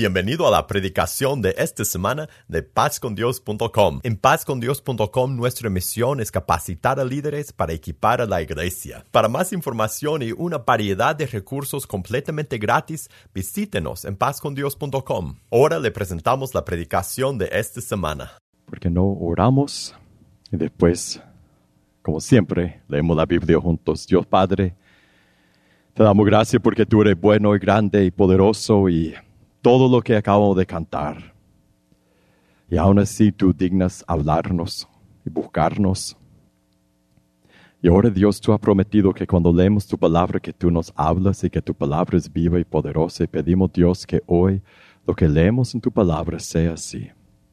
Bienvenido a la predicación de esta semana de pazcondios.com. En pazcondios.com nuestra misión es capacitar a líderes para equipar a la iglesia. Para más información y una variedad de recursos completamente gratis, visítenos en pazcondios.com. Ahora le presentamos la predicación de esta semana. Porque no oramos y después, como siempre, leemos la Biblia juntos. Dios Padre, te damos gracias porque tú eres bueno y grande y poderoso y todo lo que acabamos de cantar. Y aún así tú dignas hablarnos y buscarnos. Y ahora Dios, tú has prometido que cuando leemos tu palabra, que tú nos hablas y que tu palabra es viva y poderosa. Y pedimos, Dios, que hoy lo que leemos en tu palabra sea así.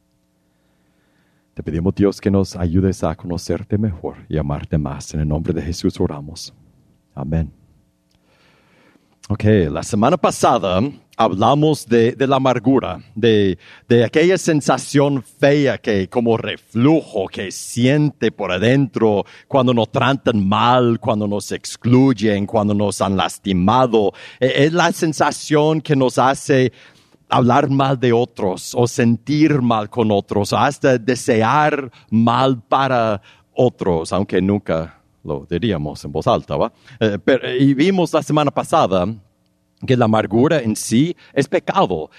Te pedimos, Dios, que nos ayudes a conocerte mejor y amarte más. En el nombre de Jesús oramos. Amén. Ok, la semana pasada hablamos de la amargura, de aquella sensación fea que como reflujo que siente por adentro cuando nos tratan mal, cuando nos excluyen, cuando nos han lastimado. Es la sensación que nos hace hablar mal de otros o sentir mal con otros, hasta desear mal para otros, aunque nunca lo diríamos en voz alta, ¿va? Y vimos la semana pasada que la amargura en sí es pecado.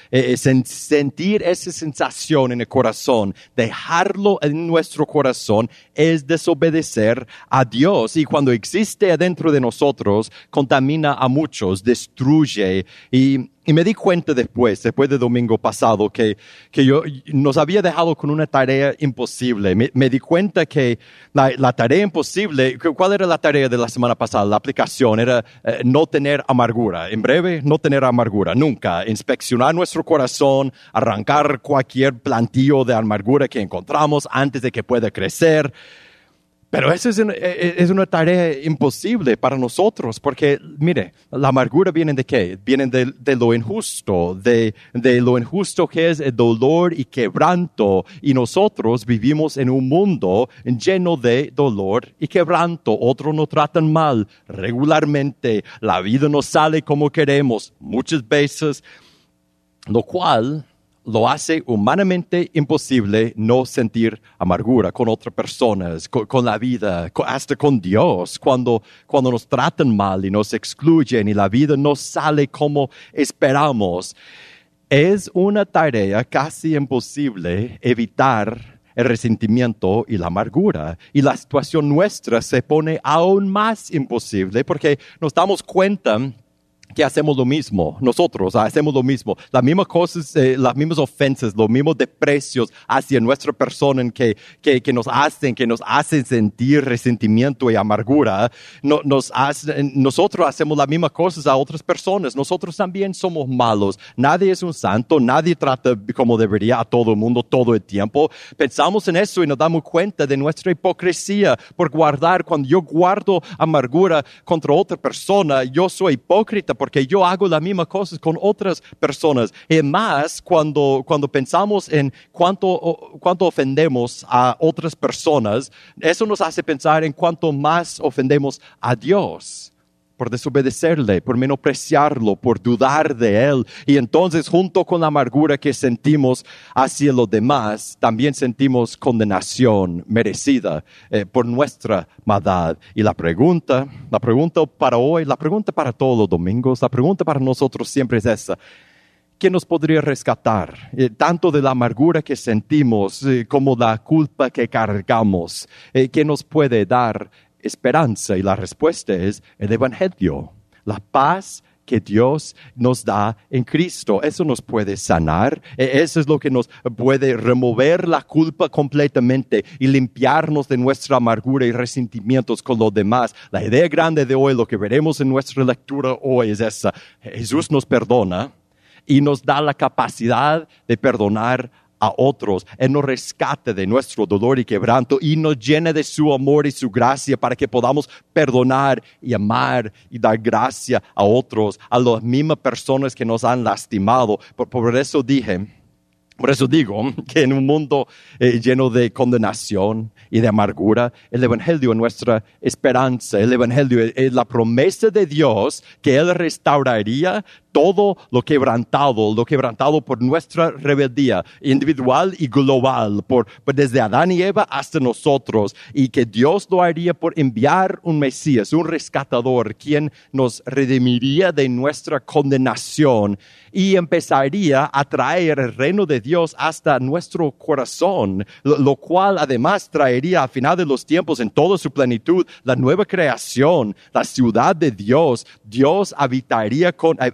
Sentir esa sensación en el corazón, dejarlo en nuestro corazón, es desobedecer a Dios. Y cuando existe adentro de nosotros, contamina a muchos, destruye. Y me di cuenta después de domingo pasado, que yo nos había dejado con una tarea imposible. Me di cuenta que la tarea imposible, ¿cuál era la tarea de la semana pasada? La aplicación era no tener amargura. En breve, no tener amargura, nunca. Inspeccionar nuestro corazón, arrancar cualquier plantillo de amargura que encontramos antes de que pueda crecer. Pero eso es una tarea imposible para nosotros, porque, mire, la amargura viene de ¿qué? Viene de lo injusto, de lo injusto que es el dolor y quebranto, y nosotros vivimos en un mundo lleno de dolor y quebranto. Otros nos tratan mal regularmente, la vida no sale como queremos muchas veces, lo cual lo hace humanamente imposible no sentir amargura con otras personas, con la vida, hasta con Dios, cuando nos tratan mal y nos excluyen y la vida no sale como esperamos. Es una tarea casi imposible evitar el resentimiento y la amargura. Y la situación nuestra se pone aún más imposible porque nos damos cuenta que hacemos lo mismo, nosotros hacemos lo mismo, las mismas cosas, las mismas ofensas, los mismos desprecios hacia nuestra persona que nos hacen sentir resentimiento y amargura. Nosotros hacemos las mismas cosas a otras personas, nosotros también somos malos, nadie es un santo, nadie trata como debería a todo el mundo todo el tiempo. Pensamos en eso y nos damos cuenta de nuestra hipocresía por guardar. Cuando yo guardo amargura contra otra persona, yo soy hipócrita porque yo hago las mismas cosas con otras personas. Y más cuando pensamos en cuánto ofendemos a otras personas, eso nos hace pensar en cuánto más ofendemos a Dios por desobedecerle, por menospreciarlo, por dudar de Él. Y entonces, junto con la amargura que sentimos hacia los demás, también sentimos condenación merecida por nuestra maldad. Y la pregunta para hoy, la pregunta para todos los domingos, la pregunta para nosotros siempre es esa: ¿qué nos podría rescatar? Tanto de la amargura que sentimos como la culpa que cargamos. ¿Qué nos puede dar esperanza? Y la respuesta es el Evangelio, la paz que Dios nos da en Cristo. Eso nos puede sanar, eso es lo que nos puede remover la culpa completamente y limpiarnos de nuestra amargura y resentimientos con los demás. La idea grande de hoy, lo que veremos en nuestra lectura hoy es esa: Jesús nos perdona y nos da la capacidad de perdonar a otros. Él nos rescata de nuestro dolor y quebranto y nos llena de su amor y su gracia para que podamos perdonar y amar y dar gracia a otros, a las mismas personas que nos han lastimado. Por eso digo que en un mundo lleno de condenación y de amargura, el Evangelio es nuestra esperanza. El Evangelio es la promesa de Dios que Él restauraría todo lo quebrantado por nuestra rebeldía individual y global, desde Adán y Eva hasta nosotros, y que Dios lo haría por enviar un Mesías, un rescatador, quien nos redimiría de nuestra condenación y empezaría a traer el reino de Dios hasta nuestro corazón, lo cual además traería al final de los tiempos en toda su plenitud la nueva creación, la ciudad de Dios. Dios habitará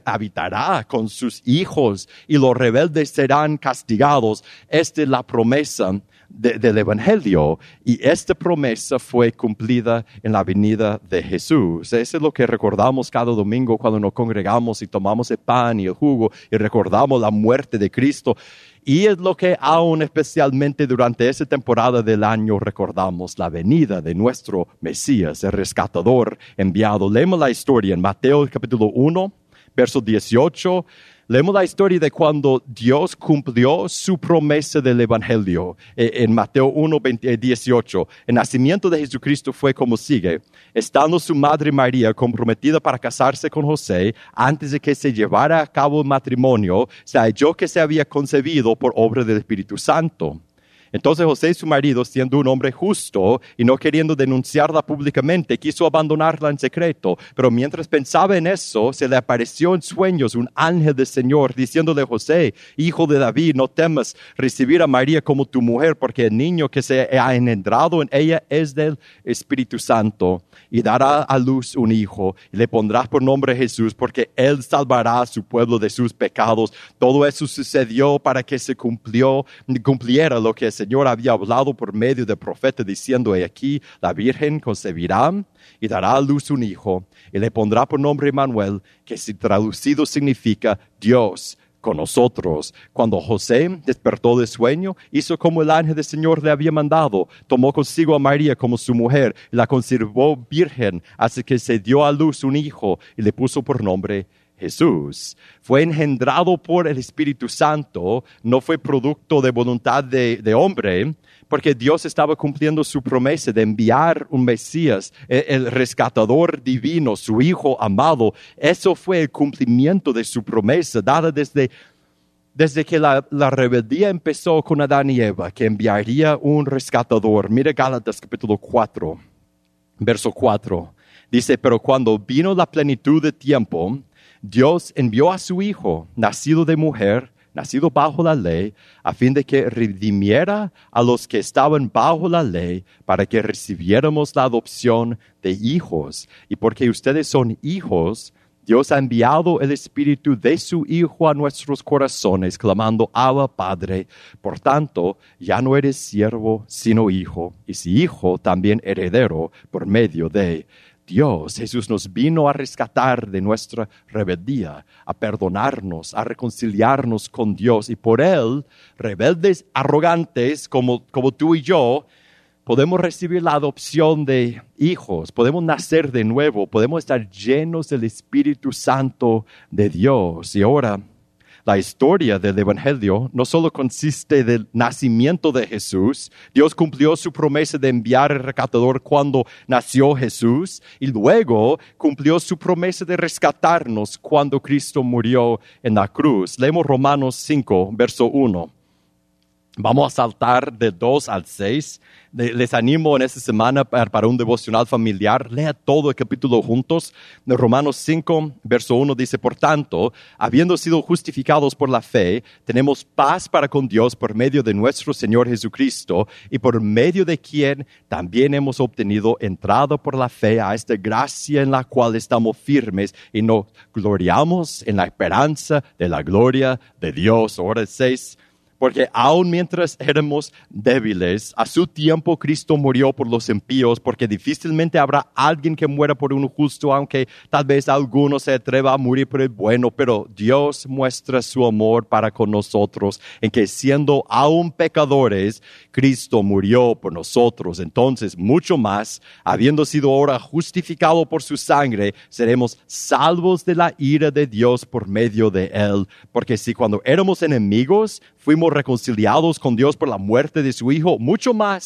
con sus hijos y los rebeldes serán castigados. Esta es la promesa del Evangelio, y esta promesa fue cumplida en la venida de Jesús. Eso es lo que recordamos cada domingo cuando nos congregamos y tomamos el pan y el jugo y recordamos la muerte de Cristo. Y es lo que aún especialmente durante esa temporada del año recordamos, la venida de nuestro Mesías, el rescatador enviado. Leemos la historia en Mateo capítulo 1, verso 18. Leemos la historia de cuando Dios cumplió su promesa del Evangelio. En Mateo 1, 18, el nacimiento de Jesucristo fue como sigue. Estando su madre María comprometida para casarse con José, antes de que se llevara a cabo el matrimonio, se halló que se había concebido por obra del Espíritu Santo. Entonces José, su marido, siendo un hombre justo y no queriendo denunciarla públicamente, quiso abandonarla en secreto. Pero mientras pensaba en eso, se le apareció en sueños un ángel del Señor, diciéndole a José: hijo de David, no temas recibir a María como tu mujer, porque el niño que se ha engendrado en ella es del Espíritu Santo. Y dará a luz un hijo, y le pondrás por nombre Jesús, porque él salvará a su pueblo de sus pecados. Todo eso sucedió para que se cumpliera lo que el Señor había hablado por medio del profeta, diciendo: he aquí, la Virgen concebirá y dará a luz un hijo, y le pondrá por nombre Emmanuel, que si traducido significa Dios con nosotros. Cuando José despertó del sueño, hizo como el ángel del Señor le había mandado. Tomó consigo a María como su mujer, y la conservó virgen hasta que se dio a luz un hijo, y le puso por nombre Jesús. Fue engendrado por el Espíritu Santo, no fue producto de voluntad de hombre, porque Dios estaba cumpliendo su promesa de enviar un Mesías, el rescatador divino, su Hijo amado. Eso fue el cumplimiento de su promesa, dada desde que la rebeldía empezó con Adán y Eva, que enviaría un rescatador. Mira Gálatas capítulo 4, verso 4. Dice: pero cuando vino la plenitud de tiempo, Dios envió a su Hijo, nacido de mujer, nacido bajo la ley, a fin de que redimiera a los que estaban bajo la ley, para que recibiéramos la adopción de hijos. Y porque ustedes son hijos, Dios ha enviado el Espíritu de su Hijo a nuestros corazones, clamando: Abba, Padre. Por tanto, ya no eres siervo, sino hijo, y si hijo, también heredero por medio de Dios. Jesús nos vino a rescatar de nuestra rebeldía, a perdonarnos, a reconciliarnos con Dios. Y por Él, rebeldes, arrogantes como tú y yo, podemos recibir la adopción de hijos, podemos nacer de nuevo, podemos estar llenos del Espíritu Santo de Dios. Y ahora, la historia del Evangelio no solo consiste del nacimiento de Jesús. Dios cumplió su promesa de enviar el rescatador cuando nació Jesús, y luego cumplió su promesa de rescatarnos cuando Cristo murió en la cruz. Leemos Romanos 5, verso 1. Vamos a saltar de 2 al 6. Les animo en esta semana para un devocional familiar. Lea todo el capítulo juntos. De Romanos 5, verso 1 dice: por tanto, habiendo sido justificados por la fe, tenemos paz para con Dios por medio de nuestro Señor Jesucristo, y por medio de quien también hemos obtenido entrada por la fe a esta gracia en la cual estamos firmes y nos gloriamos en la esperanza de la gloria de Dios. Ahora el 6. Porque aun mientras éramos débiles, a su tiempo Cristo murió por los impíos, porque difícilmente habrá alguien que muera por un justo, aunque tal vez alguno se atreva a morir por el bueno. Pero Dios muestra su amor para con nosotros, en que siendo aún pecadores, Cristo murió por nosotros. Entonces, mucho más, habiendo sido ahora justificado por su sangre, seremos salvos de la ira de Dios por medio de Él. Porque si cuando éramos enemigos, fuimos reconciliados con Dios por la muerte de su Hijo, mucho más,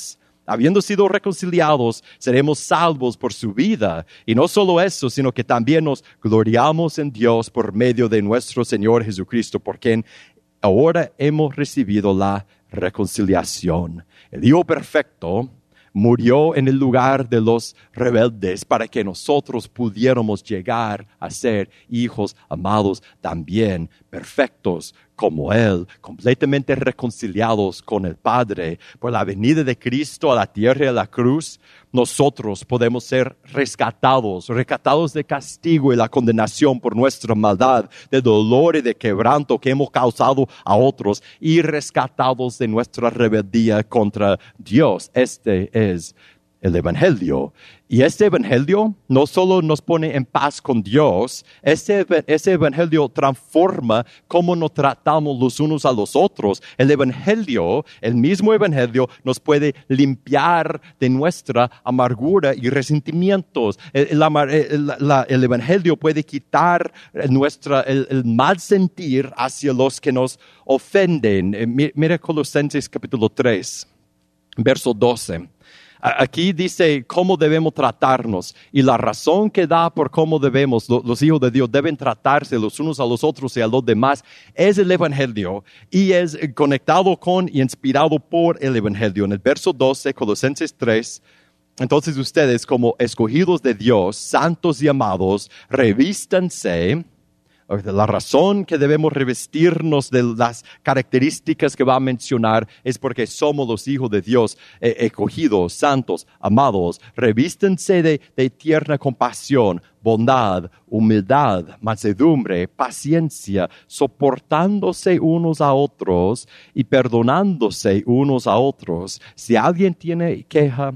habiendo sido reconciliados, seremos salvos por su vida. Y no solo eso, sino que también nos gloriamos en Dios por medio de nuestro Señor Jesucristo, por quien ahora hemos recibido la reconciliación. El Hijo perfecto murió en el lugar de los rebeldes para que nosotros pudiéramos llegar a ser hijos amados también, perfectos como Él, completamente reconciliados con el Padre. Por la venida de Cristo a la tierra y a la cruz, nosotros podemos ser rescatados de castigo y la condenación por nuestra maldad, de dolor y de quebranto que hemos causado a otros y rescatados de nuestra rebeldía contra Dios. Este es el Evangelio. Y este Evangelio no solo nos pone en paz con Dios, ese Evangelio transforma cómo nos tratamos los unos a los otros. El Evangelio, el mismo Evangelio, nos puede limpiar de nuestra amargura y resentimientos. El Evangelio puede quitar el mal sentir hacia los que nos ofenden. Mira Colosenses capítulo 3, verso 12. Aquí dice cómo debemos tratarnos y la razón que da por cómo debemos, los hijos de Dios deben tratarse los unos a los otros y a los demás es el Evangelio y es conectado con y inspirado por el Evangelio. En el verso 12, Colosenses 3, entonces ustedes como escogidos de Dios, santos y amados, revístanse. La razón que debemos revestirnos de las características que va a mencionar es porque somos los hijos de Dios, escogidos, santos, amados. Revístense de tierna compasión, bondad, humildad, mansedumbre, paciencia, soportándose unos a otros y perdonándose unos a otros. Si alguien tiene queja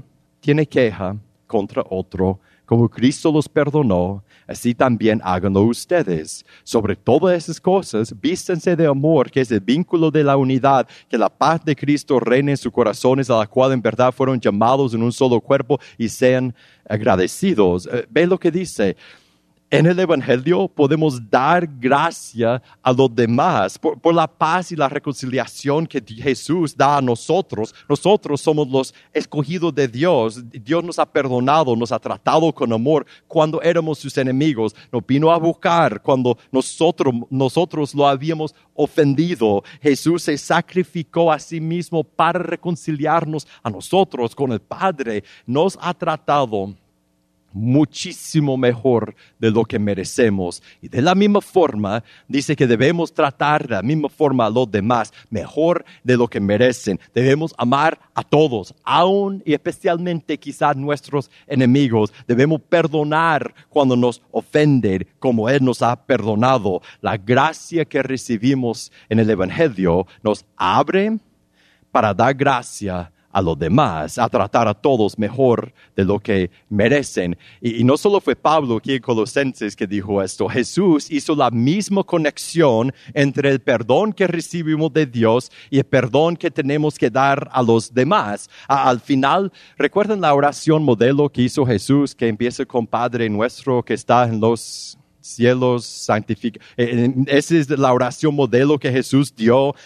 contra otro, como Cristo los perdonó, así también háganlo ustedes. Sobre todas esas cosas, vístanse de amor, que es el vínculo de la unidad, que la paz de Cristo reine en sus corazones, a la cual en verdad fueron llamados en un solo cuerpo, y sean agradecidos. Ve lo que dice. En el Evangelio podemos dar gracia a los demás por la paz y la reconciliación que Jesús da a nosotros. Nosotros somos los escogidos de Dios. Dios nos ha perdonado, nos ha tratado con amor cuando éramos sus enemigos. Nos vino a buscar cuando nosotros lo habíamos ofendido. Jesús se sacrificó a sí mismo para reconciliarnos a nosotros con el Padre. Nos ha tratado muchísimo mejor de lo que merecemos. Y de la misma forma, dice que debemos tratar de la misma forma a los demás, mejor de lo que merecen. Debemos amar a todos, aún y especialmente quizás nuestros enemigos. Debemos perdonar cuando nos ofenden, como Él nos ha perdonado. La gracia que recibimos en el Evangelio nos abre para dar gracia a los demás, a tratar a todos mejor de lo que merecen. Y no solo fue Pablo aquí en Colosenses que dijo esto. Jesús hizo la misma conexión entre el perdón que recibimos de Dios y el perdón que tenemos que dar a los demás. Al final, ¿recuerdan la oración modelo que hizo Jesús, que empieza con Padre nuestro que está en los cielos, santificado? Esa es la oración modelo que Jesús dio.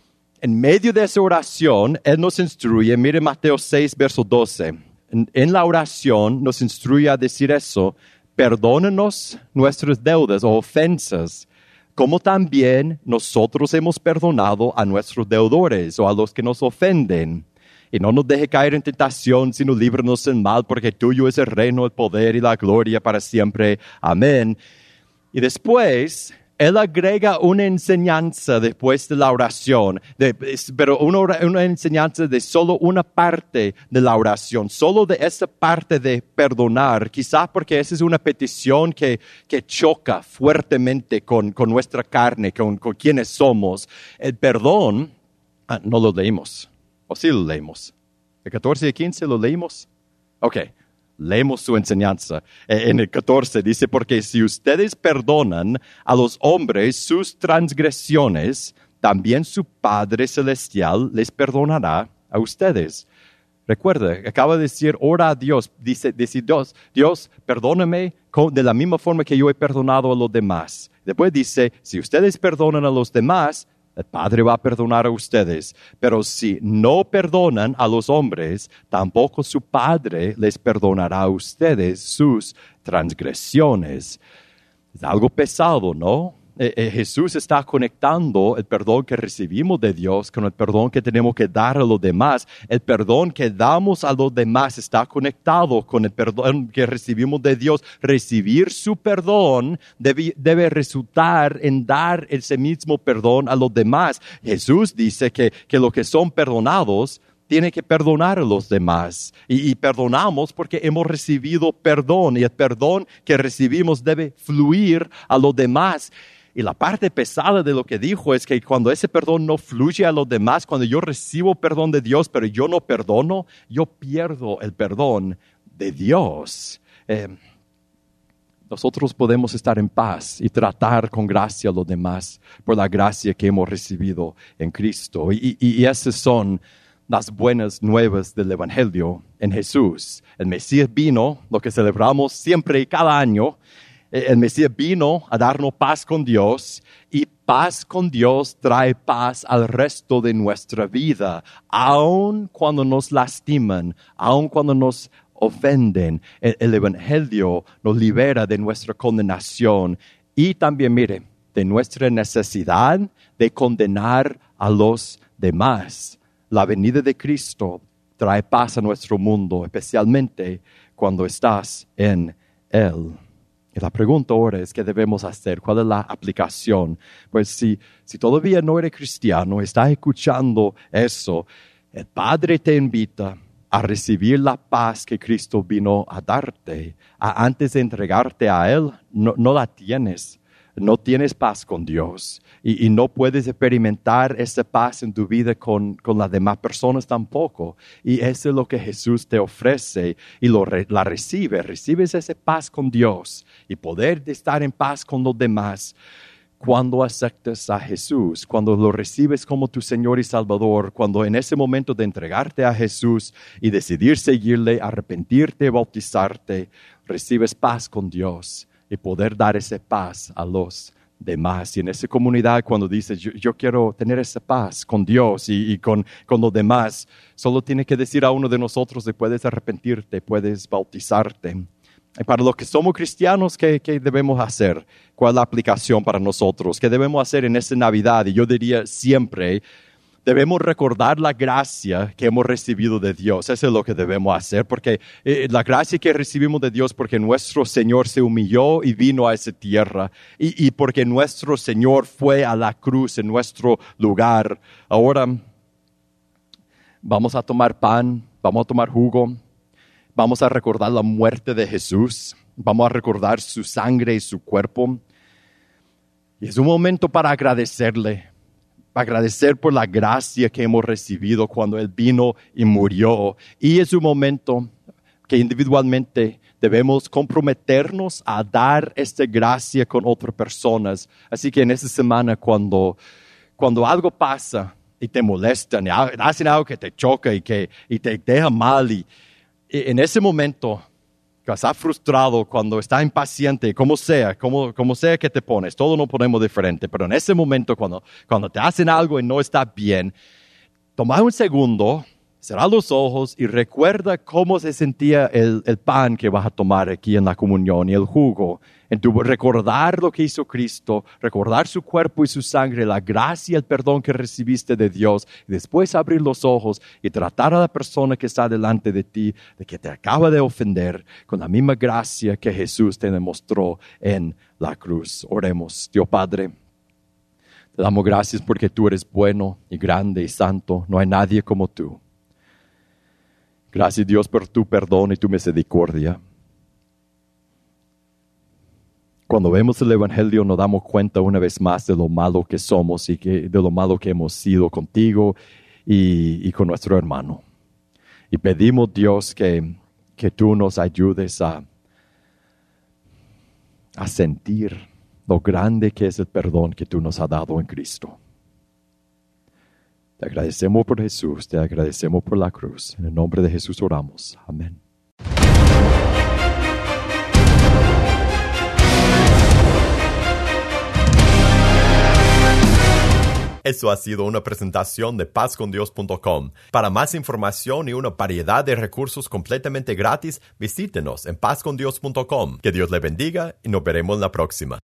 En medio de esa oración, Él nos instruye, mire Mateo 6, verso 12. En la oración nos instruye a decir eso: perdónanos nuestras deudas o ofensas, como también nosotros hemos perdonado a nuestros deudores o a los que nos ofenden. Y no nos deje caer en tentación, sino líbranos del mal, porque tuyo es el reino, el poder y la gloria para siempre. Amén. Y después Él agrega una enseñanza después de la oración, pero una enseñanza de solo una parte de la oración, solo de esa parte de perdonar, quizás porque esa es una petición que choca fuertemente con nuestra carne, con quienes somos. El perdón, no lo leímos, o sí lo leímos. El 14 y 15 lo leímos. Ok. Leemos su enseñanza. En el 14 dice, porque si ustedes perdonan a los hombres sus transgresiones, también su Padre Celestial les perdonará a ustedes. Recuerda, acaba de decir, ora a Dios. Dice Dios, perdóname de la misma forma que yo he perdonado a los demás. Después dice, si ustedes perdonan a los demás, El Padre va a perdonar a ustedes, pero si no perdonan a los hombres, tampoco su Padre les perdonará a ustedes sus transgresiones. Es algo pesado, ¿no? Jesús está conectando el perdón que recibimos de Dios con el perdón que tenemos que dar a los demás. El perdón que damos a los demás está conectado con el perdón que recibimos de Dios. Recibir su perdón debe resultar en dar ese mismo perdón a los demás. Jesús dice que los que son perdonados tiene que perdonar a los demás. Y perdonamos porque hemos recibido perdón. Y el perdón que recibimos debe fluir a los demás. Y la parte pesada de lo que dijo es que cuando ese perdón no fluye a los demás, cuando yo recibo perdón de Dios, pero yo no perdono, yo pierdo el perdón de Dios. Nosotros podemos estar en paz y tratar con gracia a los demás por la gracia que hemos recibido en Cristo. Y esas son las buenas nuevas del Evangelio en Jesús. El Mesías vino, lo que celebramos siempre y cada año. El Mesías vino a darnos paz con Dios, y paz con Dios trae paz al resto de nuestra vida, aun cuando nos lastiman, aun cuando nos ofenden. El Evangelio nos libera de nuestra condenación y también, mire, de nuestra necesidad de condenar a los demás. La venida de Cristo trae paz a nuestro mundo, especialmente cuando estás en Él. Y la pregunta ahora es, ¿qué debemos hacer? ¿Cuál es la aplicación? Pues si todavía no eres cristiano, estás escuchando eso, el Padre te invita a recibir la paz que Cristo vino a darte. Antes de entregarte a Él, no la tienes. No tienes paz con Dios y no puedes experimentar esa paz en tu vida con las demás personas tampoco. Y eso es lo que Jesús te ofrece y la recibes. Recibes esa paz con Dios y poder estar en paz con los demás cuando aceptas a Jesús, cuando lo recibes como tu Señor y Salvador, cuando en ese momento de entregarte a Jesús y decidir seguirle, arrepentirte, bautizarte, recibes paz con Dios y poder dar esa paz a los demás. Y en esa comunidad, cuando dices, yo quiero tener esa paz con Dios y con los demás, solo tienes que decir a uno de nosotros y puedes arrepentirte, puedes bautizarte. Y para los que somos cristianos, ¿qué debemos hacer? ¿Cuál es la aplicación para nosotros? ¿Qué debemos hacer en esta Navidad? Y yo diría siempre, debemos recordar la gracia que hemos recibido de Dios. Eso es lo que debemos hacer, porque la gracia que recibimos de Dios, porque nuestro Señor se humilló y vino a esa tierra, y porque nuestro Señor fue a la cruz en nuestro lugar. Ahora vamos a tomar pan, vamos a tomar jugo, vamos a recordar la muerte de Jesús, vamos a recordar su sangre y su cuerpo. Y es un momento para agradecerle. Agradecer por la gracia que hemos recibido cuando Él vino y murió. Y es un momento que individualmente debemos comprometernos a dar esta gracia con otras personas. Así que en esta semana, cuando algo pasa y te molestan, y hacen algo que te choca y te deja mal, y en ese momento, cuando estás frustrado, cuando estás impaciente, como sea que te pones, todos nos ponemos diferente, pero en ese momento cuando te hacen algo y no está bien, toma un segundo, cierra los ojos y recuerda cómo se sentía el pan que vas a tomar aquí en la comunión y el jugo. Recordar lo que hizo Cristo, recordar su cuerpo y su sangre, la gracia y el perdón que recibiste de Dios, y después abrir los ojos y tratar a la persona que está delante de ti, de que te acaba de ofender, con la misma gracia que Jesús te demostró en la cruz. Oremos. Dios Padre, te damos gracias porque tú eres bueno y grande y santo. No hay nadie como tú. Gracias, Dios, por tu perdón y tu misericordia. Cuando vemos el Evangelio nos damos cuenta una vez más de lo malo que somos y de lo malo que hemos sido contigo y con nuestro hermano. Y pedimos, Dios, que tú nos ayudes a sentir lo grande que es el perdón que tú nos has dado en Cristo. Te agradecemos por Jesús, te agradecemos por la cruz. En el nombre de Jesús oramos. Amén. Eso ha sido una presentación de pazcondios.com. Para más información y una variedad de recursos completamente gratis, visítenos en pazcondios.com. Que Dios le bendiga y nos veremos la próxima.